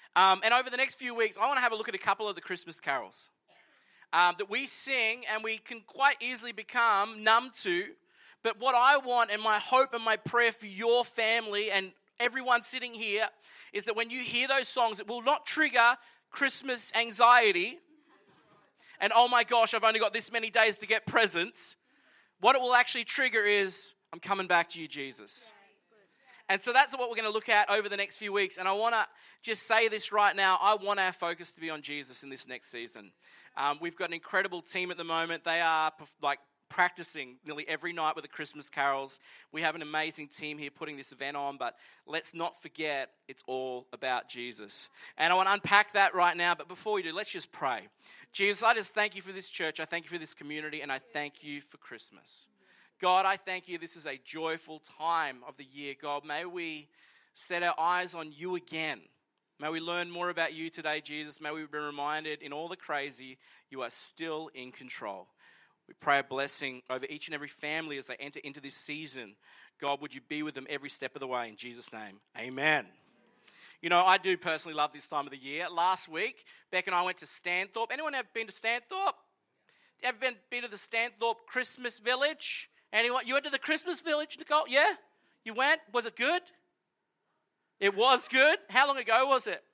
And over the next few weeks, I want to have a look at a couple of the Christmas carols that we sing and we can quite easily become numb to. But what I want and my hope and my prayer for your family and everyone sitting here is that when you hear those songs, it will not trigger Christmas anxiety and, oh my gosh, I've only got this many days to get presents. What it will actually trigger is, I'm coming back to you, Jesus. And so that's what we're going to look at over the next few weeks. And I want to just say this right now. I want our focus to be on Jesus in this next season. We've got an incredible team at the moment. They are practicing nearly every night with the Christmas carols. We have an amazing team here putting this event on, but let's not forget it's all about Jesus. And I want to unpack that right now, but before we do, let's just pray. Jesus, I just thank you for this church. I thank you for this community, and I thank you for Christmas. God, I thank you. This is a joyful time of the year. God, may we set our eyes on you again. May we learn more about you today, Jesus. May we be reminded in all the crazy, you are still in control. We pray a blessing over each and every family as they enter into this season. God, would you be with them every step of the way in Jesus' name. Amen. You know, I do personally love this time of the year. Last week, Beck and I went to Stanthorpe. Anyone ever been to Stanthorpe? Ever been to the Stanthorpe Christmas Village? Anyone? You went to the Christmas Village, Nicole? Yeah? You went? Was it good? It was good? How long ago was it?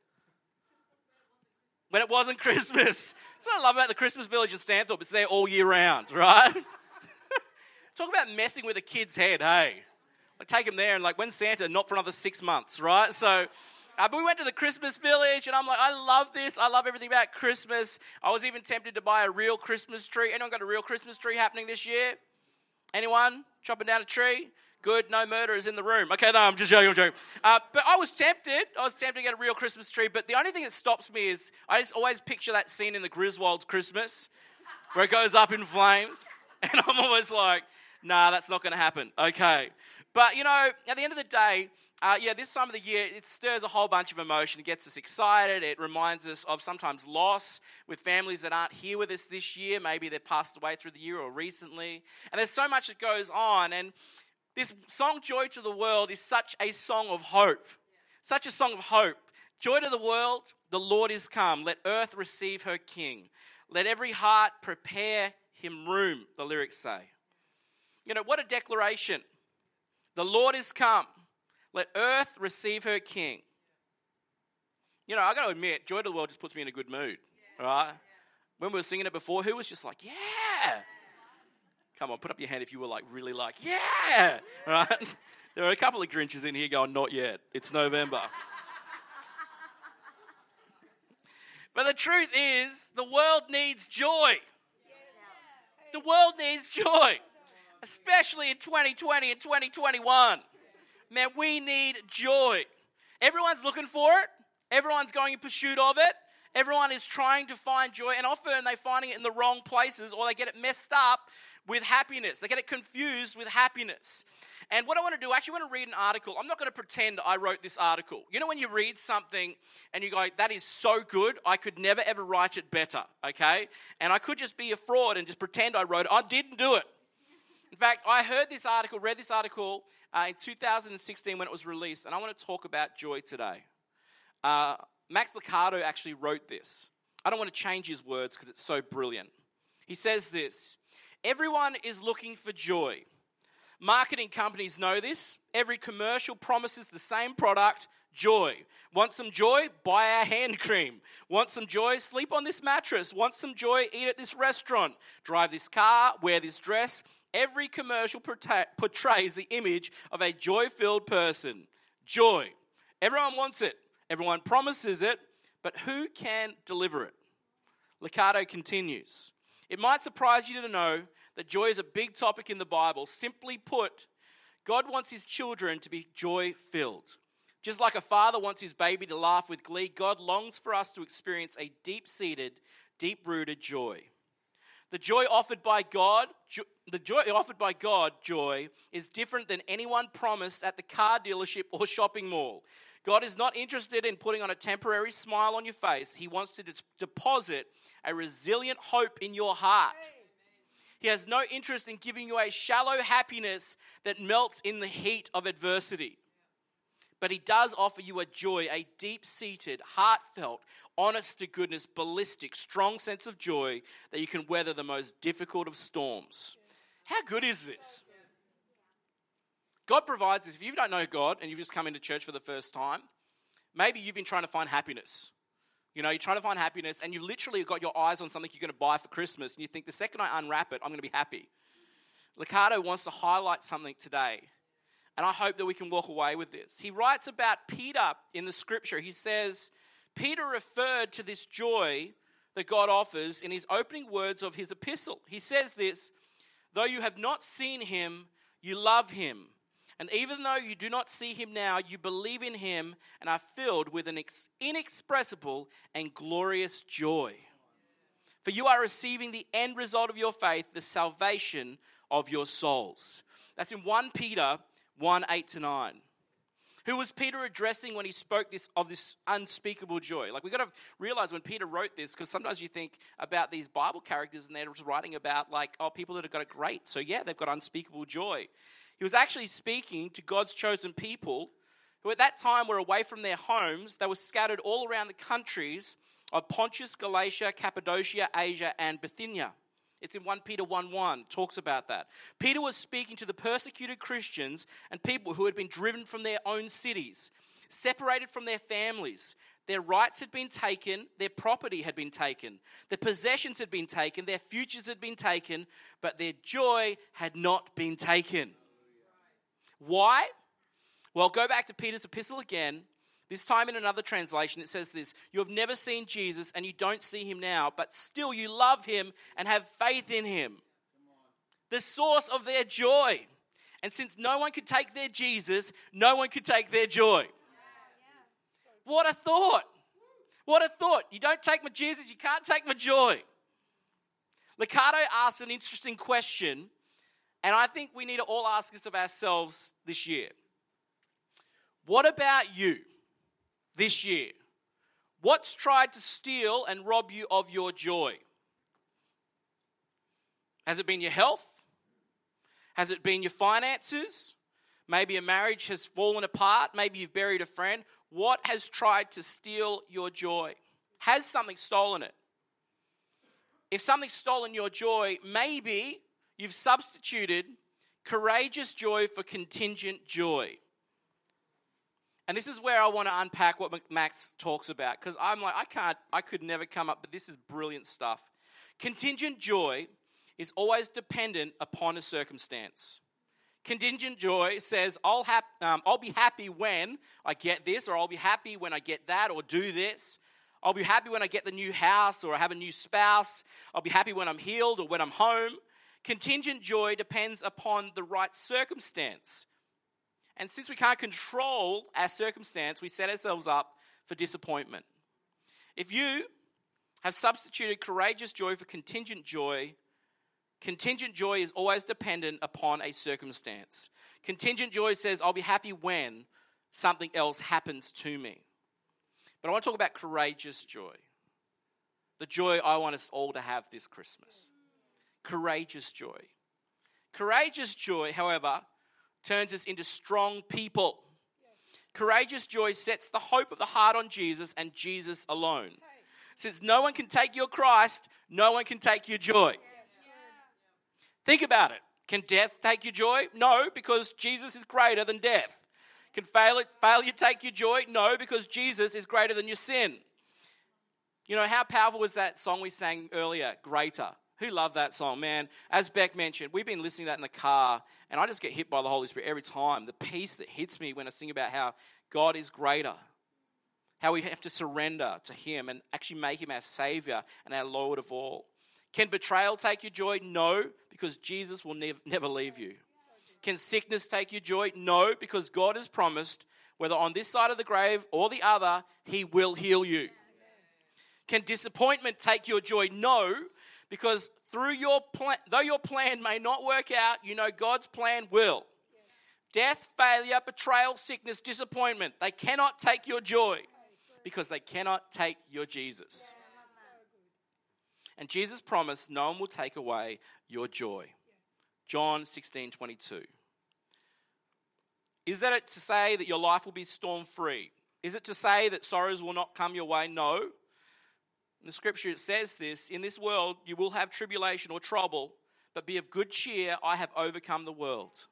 When it wasn't Christmas. That's what I love about the Christmas Village in Stanthorpe. It's there all year round, right? Talk about messing with a kid's head, hey? I take him there and when's Santa? Not for another 6 months, right? So, but we went to the Christmas Village and I'm like, I love this. I love everything about Christmas. I was even tempted to buy a real Christmas tree. Anyone got a real Christmas tree happening this year? Anyone? Chopping down a tree? Good, no murderers in the room. Okay, no, I'm just joking. But I was tempted. To get a real Christmas tree. But the only thing that stops me is I just always picture that scene in the Griswold's Christmas where it goes up in flames. And I'm always like, nah, that's not going to happen. Okay. But, you know, at the end of the day, this time of the year, it stirs a whole bunch of emotion. It gets us excited. It reminds us of sometimes loss with families that aren't here with us this year. Maybe they've passed away through the year or recently. And there's so much that goes on. And this song, Joy to the World, is such a song of hope. Such a song of hope. Joy to the world, the Lord is come. Let earth receive her King. Let every heart prepare him room, the lyrics say. You know, what a declaration. The Lord is come. Let earth receive her King. You know, I got to admit, Joy to the World just puts me in a good mood, right? When we were singing it before, who was just like, yeah. Come on, put up your hand if you were really yeah, right? There are a couple of Grinches in here going, not yet. It's November. But the truth is, the world needs joy. The world needs joy, especially in 2020 and 2021. Man, we need joy. Everyone's looking for it. Everyone's going in pursuit of it. Everyone is trying to find joy, and often they're finding it in the wrong places, or they get it messed up with happiness. They get it confused with happiness. And what I want to do, I actually want to read an article. I'm not going to pretend I wrote this article. You know when you read something and you go, that is so good, I could never ever write it better, okay? And I could just be a fraud and just pretend I wrote it. I didn't do it. In fact, I read this article in 2016 when it was released, and I want to talk about joy today. Max Lucado actually wrote this. I don't want to change his words because it's so brilliant. He says this: everyone is looking for joy. Marketing companies know this. Every commercial promises the same product, joy. Want some joy? Buy our hand cream. Want some joy? Sleep on this mattress. Want some joy? Eat at this restaurant. Drive this car. Wear this dress. Every commercial portrays the image of a joy-filled person. Joy. Everyone wants it. Everyone promises it, but who can deliver it? Lucado continues. It might surprise you to know that joy is a big topic in the Bible. Simply put, God wants his children to be joy-filled. Just like a father wants his baby to laugh with glee, God longs for us to experience a deep-seated, deep-rooted joy. The joy offered by God, joy is different than anyone promised at the car dealership or shopping mall. God is not interested in putting on a temporary smile on your face. He wants to deposit a resilient hope in your heart. He has no interest in giving you a shallow happiness that melts in the heat of adversity. But he does offer you a joy, a deep-seated, heartfelt, honest-to-goodness, ballistic, strong sense of joy that you can weather the most difficult of storms. How good is this? God provides this. If you don't know God and you've just come into church for the first time, maybe you've been trying to find happiness. You're trying to find happiness and you've literally got your eyes on something you're going to buy for Christmas and you think the second I unwrap it, I'm going to be happy. Liccardo wants to highlight something today. And I hope that we can walk away with this. He writes about Peter in the scripture. He says, Peter referred to this joy that God offers in his opening words of his epistle. He says this, though you have not seen him, you love him. And even though you do not see him now, you believe in him and are filled with an inexpressible and glorious joy. For you are receiving the end result of your faith, the salvation of your souls. That's in 1 Peter 1, 8-9. Who was Peter addressing when he spoke of this unspeakable joy? Like, we've got to realize when Peter wrote this, because sometimes you think about these Bible characters and they're just writing about people that have got it great. So yeah, they've got unspeakable joy. He was actually speaking to God's chosen people who at that time were away from their homes. They were scattered all around the countries of Pontus, Galatia, Cappadocia, Asia, and Bithynia. It's in 1 Peter 1:1, talks about that. Peter was speaking to the persecuted Christians and people who had been driven from their own cities, separated from their families. Their rights had been taken, their property had been taken, their possessions had been taken, their futures had been taken, but their joy had not been taken. Why? Well, go back to Peter's epistle again. This time in another translation, it says this, you have never seen Jesus and you don't see him now, but still you love him and have faith in him. The source of their joy. And since no one could take their Jesus, no one could take their joy. What a thought. What a thought. You don't take my Jesus, you can't take my joy. Liccardo asks an interesting question, and I think we need to all ask this of ourselves this year. What about you? This year, what's tried to steal and rob you of your joy? Has it been your health? Has it been your finances? Maybe a marriage has fallen apart. Maybe you've buried a friend. What has tried to steal your joy? Has something stolen it? If something's stolen your joy, maybe you've substituted courageous joy for contingent joy. And this is where I want to unpack what Max talks about, because I'm like, I could never come up, but this is brilliant stuff. Contingent joy is always dependent upon a circumstance. Contingent joy says, I'll be happy when I get this, or I'll be happy when I get that, or do this. I'll be happy when I get the new house, or I have a new spouse. I'll be happy when I'm healed, or when I'm home. Contingent joy depends upon the right circumstance. And since we can't control our circumstance, we set ourselves up for disappointment. If you have substituted courageous joy for contingent joy is always dependent upon a circumstance. Contingent joy says, I'll be happy when something else happens to me. But I want to talk about courageous joy. The joy I want us all to have this Christmas. Courageous joy. Courageous joy, however, turns us into strong people. Courageous joy sets the hope of the heart on Jesus and Jesus alone. Since no one can take your Christ, no one can take your joy. Think about it. Can death take your joy? No, because Jesus is greater than death. Can failure take your joy? No, because Jesus is greater than your sin. You know, how powerful was that song we sang earlier, Greater? Who loved that song, man? As Beck mentioned, we've been listening to that in the car, and I just get hit by the Holy Spirit every time. The peace that hits me when I sing about how God is greater, how we have to surrender to him and actually make him our Savior and our Lord of all. Can betrayal take your joy? No, because Jesus will never leave you. Can sickness take your joy? No, because God has promised, whether on this side of the grave or the other, he will heal you. Can disappointment take your joy? No, because though your plan may not work out, you know God's plan will. Death, failure, betrayal, sickness, disappointment, they cannot take your joy because they cannot take your Jesus. And Jesus promised no one will take away your joy. John 16:22. Is that to say that your life will be storm-free? Is it to say that sorrows will not come your way? No. In the scripture it says this, in this world you will have tribulation or trouble, but be of good cheer, I have overcome the world.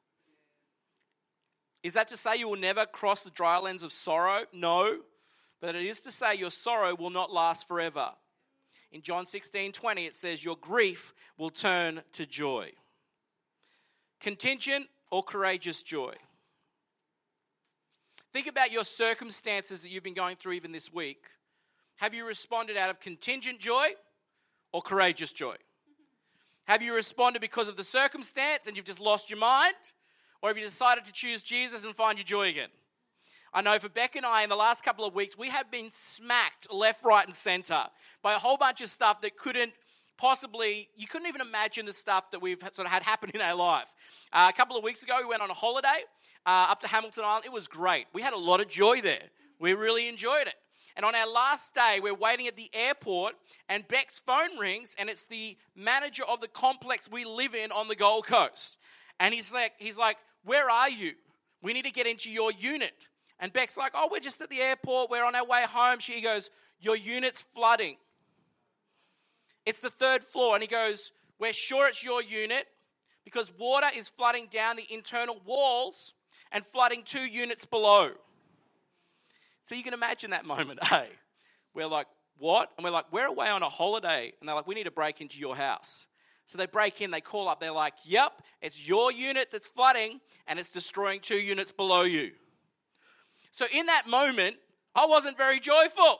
Is that to say you will never cross the dry lands of sorrow? No. But it is to say your sorrow will not last forever. In John 16:20 it says your grief will turn to joy. Contingent or courageous joy? Think about your circumstances that you've been going through even this week. Have you responded out of contingent joy or courageous joy? Have you responded because of the circumstance and you've just lost your mind? Or have you decided to choose Jesus and find your joy again? I know for Beck and I in the last couple of weeks, we have been smacked left, right, and center by a whole bunch of stuff that you couldn't even imagine the stuff that we've sort of had happen in our life. A couple of weeks ago, we went on a holiday up to Hamilton Island. It was great. We had a lot of joy there. We really enjoyed it. And on our last day, we're waiting at the airport, and Beck's phone rings, and it's the manager of the complex we live in on the Gold Coast. And he's like, where are you? We need to get into your unit. And Beck's like, oh, we're just at the airport. We're on our way home. She goes, your unit's flooding. It's the 3rd floor. And he goes, we're sure it's your unit because water is flooding down the internal walls and flooding 2 units below. So you can imagine that moment, hey? We're like, what? And we're like, we're away on a holiday. And they're like, we need to break into your house. So they break in, they call up, they're like, yep, it's your unit that's flooding and it's destroying 2 units below you. So in that moment, I wasn't very joyful.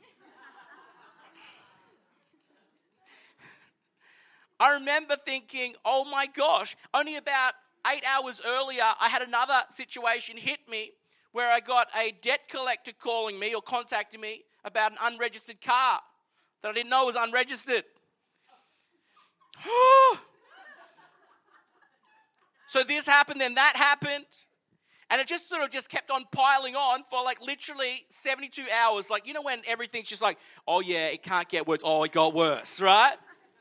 I remember thinking, oh my gosh, only about 8 hours earlier, I had another situation hit me where I got a debt collector calling me or contacting me about an unregistered car that I didn't know was unregistered. So this happened, then that happened. And it just kept on piling on for like literally 72 hours. Like, you know when everything's just like, oh yeah, it can't get worse. Oh, it got worse, right?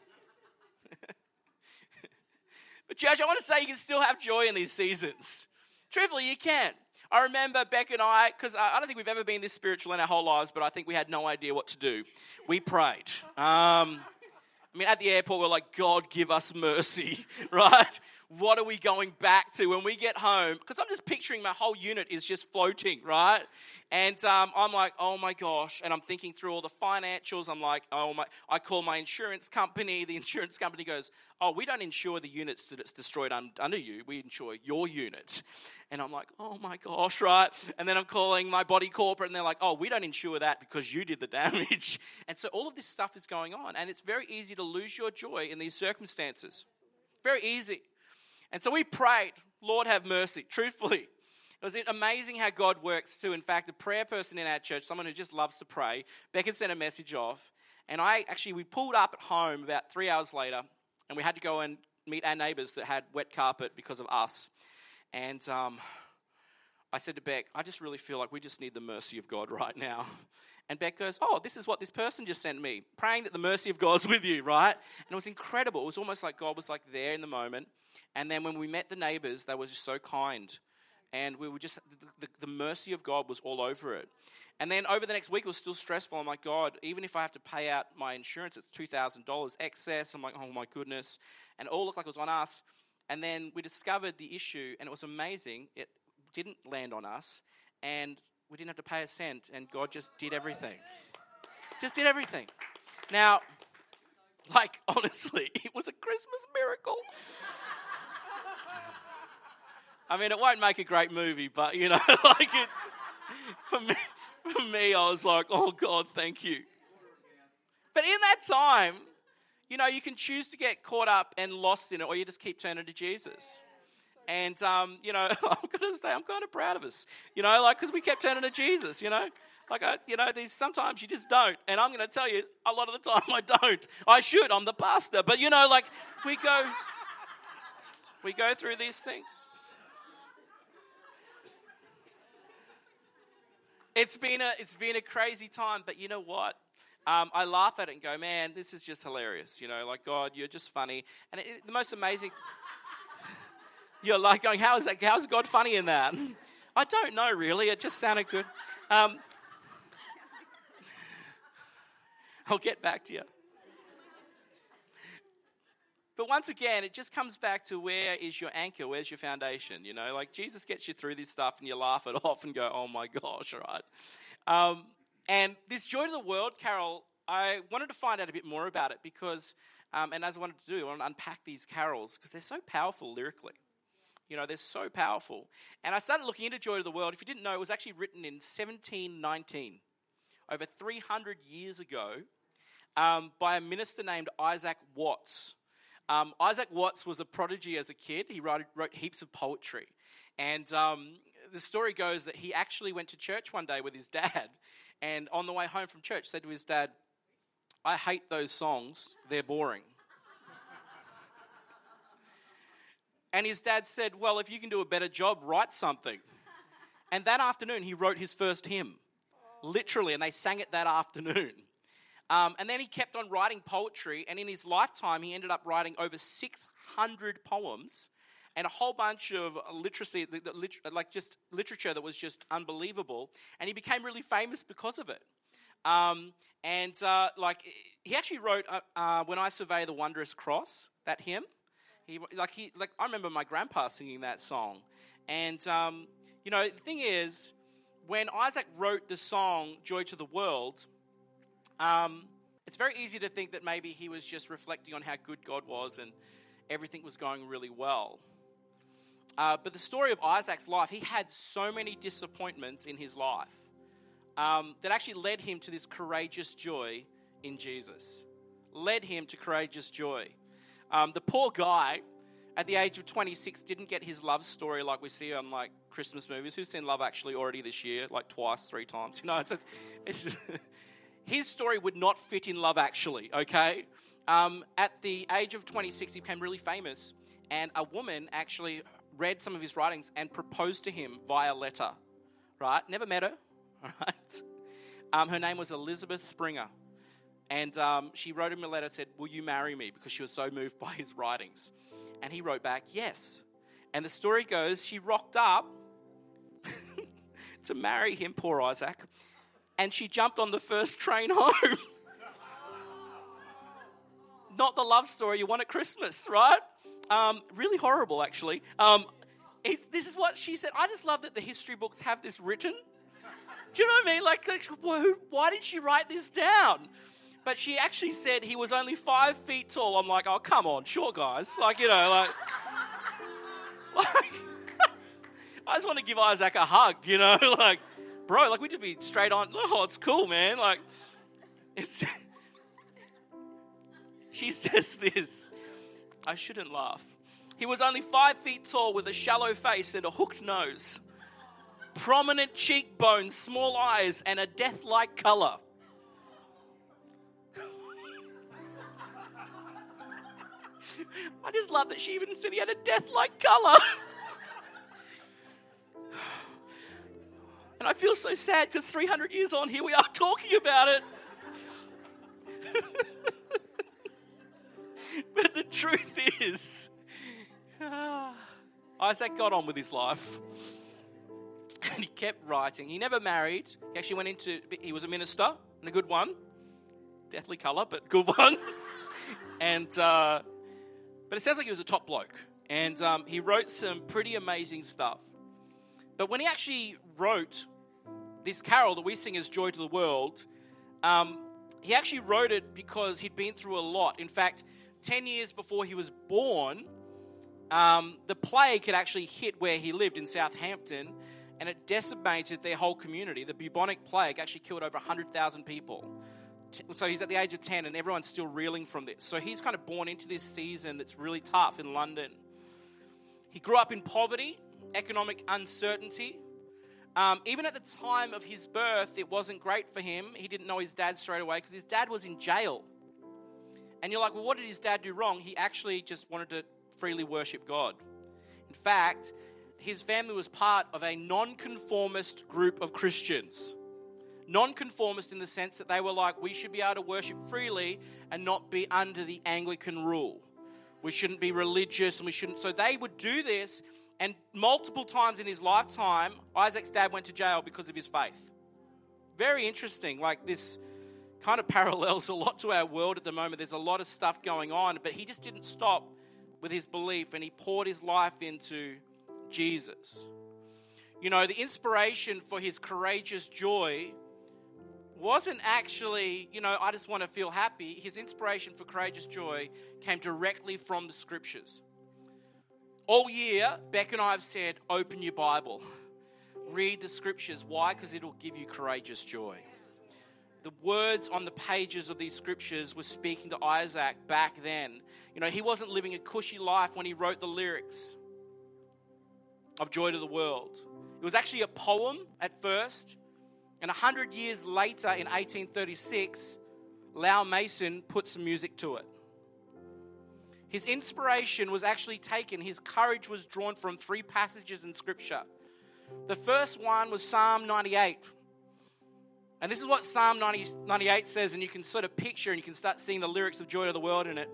But church, I want to say you can still have joy in these seasons. Truthfully, you can. I remember Beck and I, because I don't think we've ever been this spiritual in our whole lives, but I think we had no idea what to do. We prayed. At the airport, we're like, God, give us mercy, right? What are we going back to when we get home? Because I'm just picturing my whole unit is just floating, right? And I'm like, oh my gosh. And I'm thinking through all the financials. I'm like, I call my insurance company. The insurance company goes, oh, we don't insure the units that it's destroyed under you. We insure your unit. And I'm like, oh my gosh, right? And then I'm calling my body corporate and they're like, oh, we don't insure that because you did the damage. And so all of this stuff is going on. And it's very easy to lose your joy in these circumstances. Very easy. And so we prayed, Lord, have mercy. Truthfully, it was amazing how God works too. In fact, a prayer person in our church, someone who just loves to pray, Beck sent a message off. And we pulled up at home about 3 hours later, and we had to go and meet our neighbours that had wet carpet because of us. And I said to Beck, I just really feel like we just need the mercy of God right now. And Beck goes, oh, this is what this person just sent me, praying that the mercy of God's with you, right? And it was incredible. It was almost like God was like there in the moment. And then when we met the neighbours, they were just so kind. And we were just, the mercy of God was all over it. And then over the next week, it was still stressful. I'm like, God, even if I have to pay out my insurance, it's $2,000 excess. I'm like, oh my goodness. And it all looked like it was on us. And then we discovered the issue, and it was amazing. It didn't land on us, and we didn't have to pay a cent, and God just did everything. Just did everything. Now, like, honestly, it was a Christmas miracle. I mean, it won't make a great movie, but, you know, like it's, for me, I was like, oh, God, thank you. But in that time, you know, you can choose to get caught up and lost in it, or you just keep turning to Jesus. And, you know, I'm going to say I'm kind of proud of us, you know, like, because we kept turning to Jesus, you know. Like, sometimes you just don't. And I'm going to tell you, a lot of the time I don't. I should, I'm the pastor. But, you know, like, we go through these things. It's been a crazy time, but you know what? I laugh at it and go, man, this is just hilarious. You know, like, God, you're just funny. And the most amazing, you're like going, how is God funny in that? I don't know, really. It just sounded good. I'll get back to you. But once again, it just comes back to where is your anchor? Where's your foundation? You know, like Jesus gets you through this stuff and you laugh it off and go, oh my gosh, all right. And this Joy to the World carol, I wanted to find out a bit more about it because, and as I wanted to do, I want to unpack these carols because they're so powerful lyrically. You know, they're so powerful. And I started looking into Joy to the World. If you didn't know, it was actually written in 1719, over 300 years ago, by a minister named Isaac Watts. Isaac Watts was a prodigy as a kid. He wrote heaps of poetry. And the story goes that he actually went to church one day with his dad, and on the way home from church said to his dad, I hate those songs, they're boring. And his dad said, well, if you can do a better job, write something. And that afternoon, he wrote his first hymn, literally, and they sang it that afternoon. And then he kept on writing poetry, and in his lifetime, he ended up writing over 600 poems and a whole bunch of literature that was just unbelievable. And he became really famous because of it. He actually wrote "When I Survey the Wondrous Cross," that hymn. I remember my grandpa singing that song. And the thing is, when Isaac wrote the song "Joy to the World," it's very easy to think that maybe he was just reflecting on how good God was and everything was going really well. But the story of Isaac's life, he had so many disappointments in his life that actually led him to this courageous joy in Jesus. Led him to courageous joy. The poor guy, at the age of 26, didn't get his love story like we see on like Christmas movies. Who's seen Love Actually already this year? Like twice, 3 times. You know, it's his story would not fit in Love Actually, okay? At the age of 26, he became really famous, and a woman actually read some of his writings and proposed to him via letter, right? Never met her, all right? Her name was Elizabeth Springer, and she wrote him a letter, said, will you marry me? Because she was so moved by his writings. And he wrote back, yes. And the story goes, she rocked up to marry him, poor Isaac, and she jumped on the first train home. Not the love story you want at Christmas, right? Really horrible, actually. This is what she said. I just love that the history books have this written. Do you know what I mean? Like, why did she write this down? But she actually said he was only 5 feet tall. I'm like, oh, come on, sure, guys. Like, you know, like I just want to give Isaac a hug, you know, like, bro, like, we just be straight on. Oh, it's cool, man. Like, she says this. I shouldn't laugh. He was only 5 feet tall with a shallow face and a hooked nose, prominent cheekbones, small eyes, and a death-like color. I just love that she even said he had a death-like color. And I feel so sad because 300 years on, here we are talking about it. But the truth is, Isaac got on with his life. And he kept writing. He never married. He actually he was a minister, and a good one. Deathly colour, but good one. And, but it sounds like he was a top bloke. And he wrote some pretty amazing stuff. But when he actually wrote this carol that we sing as Joy to the World, he actually wrote it because he'd been through a lot. In fact, 10 years before he was born, the plague had actually hit where he lived in Southampton, and it decimated their whole community. The bubonic plague actually killed over 100,000 people. So he's at the age of 10, and everyone's still reeling from this. So he's kind of born into this season that's really tough in London. He grew up in poverty, economic uncertainty. Even at the time of his birth, it wasn't great for him. He didn't know his dad straight away because his dad was in jail. And you're like, well, what did his dad do wrong? He actually just wanted to freely worship God. In fact, his family was part of a non-conformist group of Christians. Non-conformist in the sense that they were like, we should be able to worship freely and not be under the Anglican rule. We shouldn't be religious and we shouldn't. So they would do this, And multiple times in his lifetime, Isaac's dad went to jail because of his faith. Very interesting. Like, this kind of parallels a lot to our world at the moment. There's a lot of stuff going on, but he just didn't stop with his belief, and he poured his life into Jesus. You know, the inspiration for his courageous joy wasn't actually, I just want to feel happy. His inspiration for courageous joy came directly from the scriptures. All year, Beck and I have said, open your Bible. Read the scriptures. Why? Because it'll give you courageous joy. The words on the pages of these scriptures were speaking to Isaac back then. He wasn't living a cushy life when he wrote the lyrics of Joy to the World. It was actually a poem at first. And 100 years later, in 1836, Lau Mason put some music to it. His inspiration was actually taken, his courage was drawn from 3 passages in Scripture. The first one was Psalm 98. And this is what Psalm 98 says, and you can sort of picture and you can start seeing the lyrics of Joy to the World in it.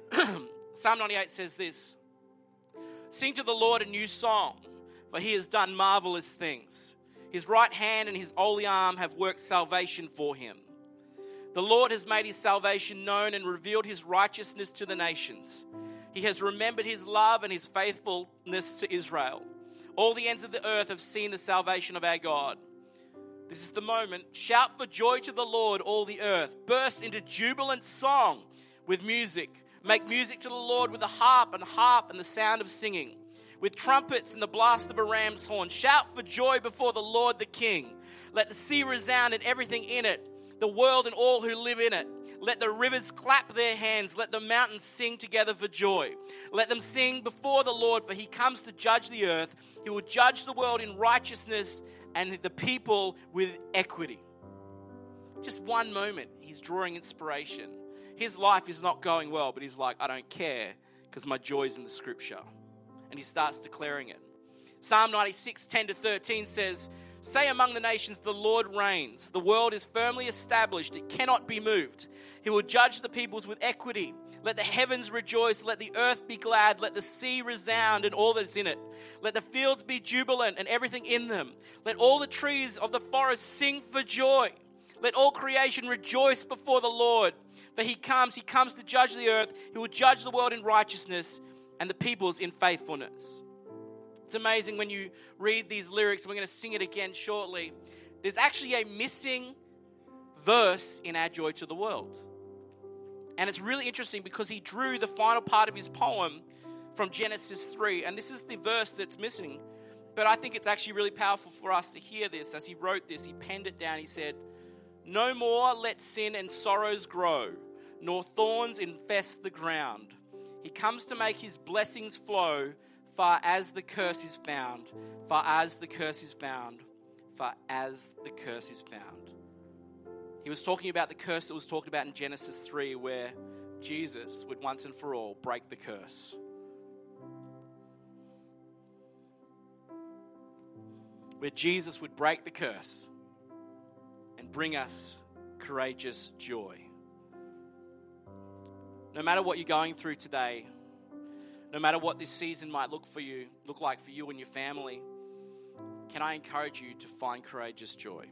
Psalm 98 says this: "Sing to the Lord a new song, for he has done marvelous things. His right hand and his holy arm have worked salvation for him. The Lord has made his salvation known and revealed his righteousness to the nations. He has remembered his love and his faithfulness to Israel. All the ends of the earth have seen the salvation of our God." This is the moment. "Shout for joy to the Lord, all the earth. Burst into jubilant song with music. Make music to the Lord with a harp and the sound of singing. With trumpets and the blast of a ram's horn. Shout for joy before the Lord the King. Let the sea resound and everything in it, the world and all who live in it. Let the rivers clap their hands. Let the mountains sing together for joy. Let them sing before the Lord, for he comes to judge the earth. He will judge the world in righteousness and the people with equity." Just one moment, he's drawing inspiration. His life is not going well, but he's like, I don't care because my joy's in the scripture. And he starts declaring it. Psalm 96, 10-13 says, "Say among the nations, the Lord reigns. The world is firmly established. It cannot be moved. He will judge the peoples with equity. Let the heavens rejoice. Let the earth be glad. Let the sea resound and all that is in it. Let the fields be jubilant and everything in them. Let all the trees of the forest sing for joy. Let all creation rejoice before the Lord. For he comes to judge the earth. He will judge the world in righteousness and the peoples in faithfulness." It's amazing when you read these lyrics. We're going to sing it again shortly. There's actually a missing verse in our Joy to the World. And it's really interesting because he drew the final part of his poem from Genesis 3. And this is the verse that's missing. But I think it's actually really powerful for us to hear this. As he wrote this, he penned it down. He said, "No more let sin and sorrows grow, nor thorns infest the ground. He comes to make his blessings flow, far as the curse is found, far as the curse is found, far as the curse is found." He was talking about the curse that was talked about in Genesis 3, where Jesus would once and for all break the curse. Where Jesus would break the curse and bring us courageous joy. No matter what you're going through today, no matter what this season might look like for you and your family, can I encourage you to find courageous joy?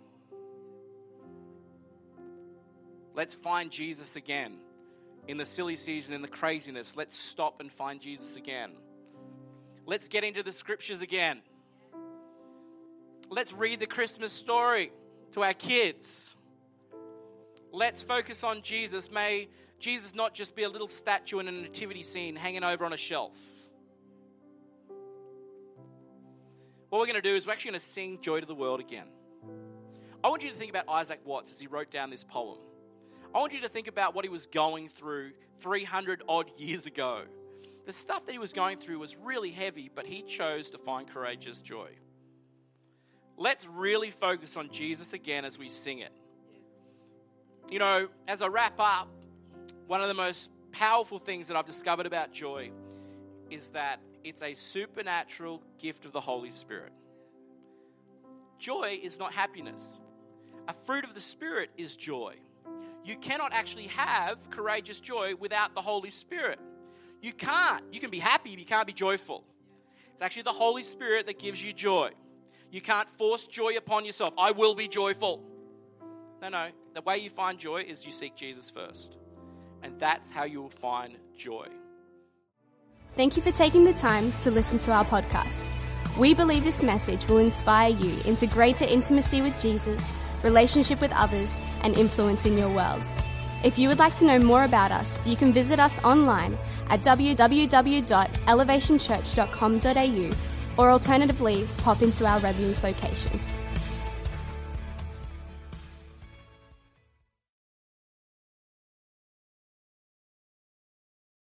Let's find Jesus again. In the silly season, in the craziness, let's stop and find Jesus again. Let's get into the scriptures again. Let's read the Christmas story to our kids. Let's focus on Jesus. May Jesus not just be a little statue in a nativity scene hanging over on a shelf. What we're going to do is we're actually going to sing Joy to the World again. I want you to think about Isaac Watts as he wrote down this poem. I want you to think about what he was going through 300 odd years ago. The stuff that he was going through was really heavy, but he chose to find courageous joy. Let's really focus on Jesus again as we sing it. You know, as I wrap up, one of the most powerful things that I've discovered about joy is that it's a supernatural gift of the Holy Spirit. Joy is not happiness. A fruit of the Spirit is joy. You cannot actually have courageous joy without the Holy Spirit. You can't. You can be happy, but you can't be joyful. It's actually the Holy Spirit that gives you joy. You can't force joy upon yourself. I will be joyful. No. The way you find joy is you seek Jesus first. And that's how you will find joy. Thank you for taking the time to listen to our podcast. We believe this message will inspire you into greater intimacy with Jesus, relationship with others, and influence in your world. If you would like to know more about us, you can visit us online at www.elevationchurch.com.au or alternatively, pop into our Redlands location.